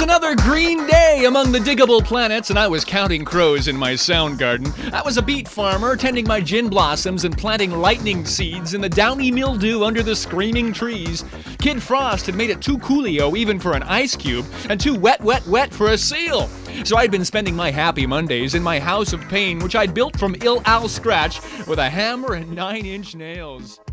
another green day among the diggable planets, and I was counting crows in my sound garden. I was a beet farmer, tending my gin blossoms and planting lightning seeds in the downy mildew under the screaming trees. Kid Frost had made it too coolio even for an ice cube, and too wet for a seal. So I'd been spending my happy Mondays in my house of pain, which I'd built from ill Al scratch with a hammer and 9-inch nails.